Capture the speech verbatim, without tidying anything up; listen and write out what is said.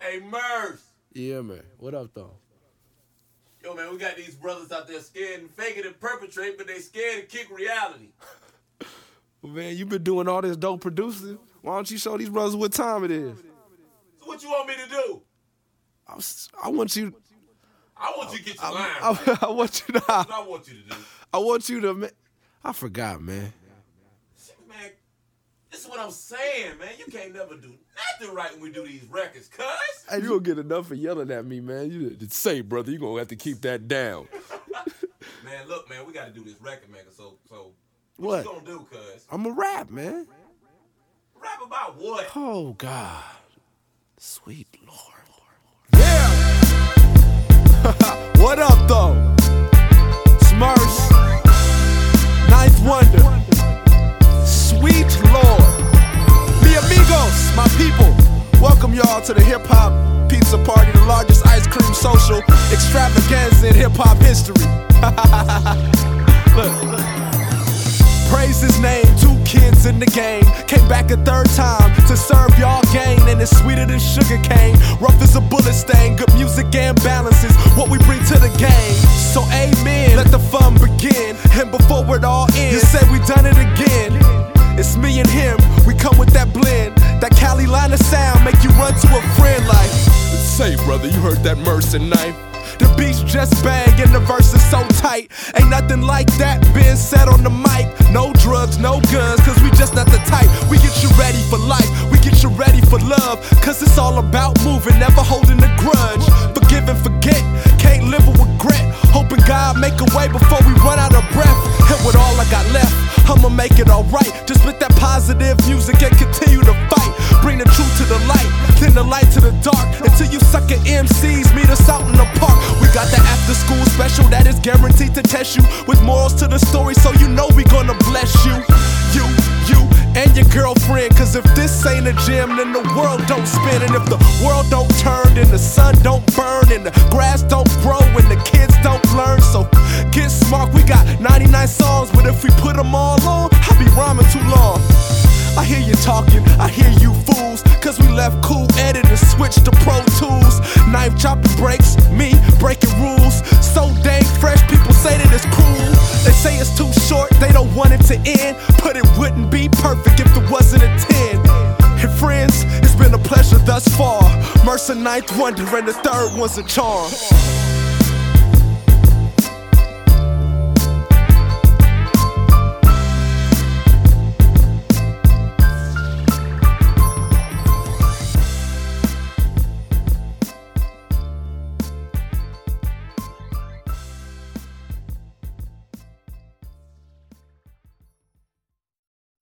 Hey, Murs. Yeah, man. What up, though? Yo, man, we got these brothers out there scared and faking and perpetrate, but they scared to kick reality. Well, man, you been doing all this dope producing. Why don't you show these brothers what time it is? So what you want me to do? I, was, I want you... I want you to get your I, line I, right. I, I want you to... That's what I want you to do. I want you to... I forgot, man. Man, this is what I'm saying, man. You can't never do nothing right when we do these records, cuz. Hey, you gonna get enough for yelling at me, man. You did say, brother, you gonna have to keep that down. Man, look, man, we gotta do this record, man. So, so what, what you gonna do, cuz? I'm a rap, man. Rap about what? Oh, God. Sweet Lord. Yeah! What up, though? Smurfs. Ninth Wonder. Sweet Lord. Mi amigos, my people. Welcome y'all to the Hip Hop Pizza Party, the largest ice cream social extravaganza in hip hop history. Look, look. Praise his name, two kids in the game. Came back a third time to serve y'all game. And it's sweeter than sugar cane. Rough as a bullet stain. Good music and balance is what we bring to the game. So amen, let the fun begin. And before it all ends, you say we done it again. It's me and him, we come with that blend. That Cali line of sound make you run to a friend like, say brother, you heard that Mercer knife? The beats just bang and the verse is so tight. Ain't nothing like that being said on the mic. No drugs, no guns, cause we just not the type. We get you ready for life, we get you ready for love. Cause it's all about moving, never holding a grudge. Forgive and forget, can't live with regret. Hoping God make a way before we run out of breath. And with all I got left, I'ma make it alright. Just spit that positive music and continue to fight. Bring the truth to the light, then the light to the dark. Until you sucker M Cs meet us out in the park. We got the after school special that is guaranteed to test you with morals to the story, so you know we gonna bless you. You, you, and your girlfriend. Cause if this ain't a gym, then the world don't spin. And if the world don't turn, then the sun don't burn. And the grass don't grow, and the kids don't learn. So get smart, we got ninety-nine songs, but if we put them all on, I'll be rhyming too long. I hear you talking, I hear you fools. Cause we left Cool Edit and switched to Pro Tools. Knife chopping breaks, me breaking rules. So dang fresh, people say that it's cool. They say it's too short, they don't want it to end. But it wouldn't be perfect if it wasn't a ten. And friends, it's been a pleasure thus far. Mercer Ninth Wonder and the third one's a charm.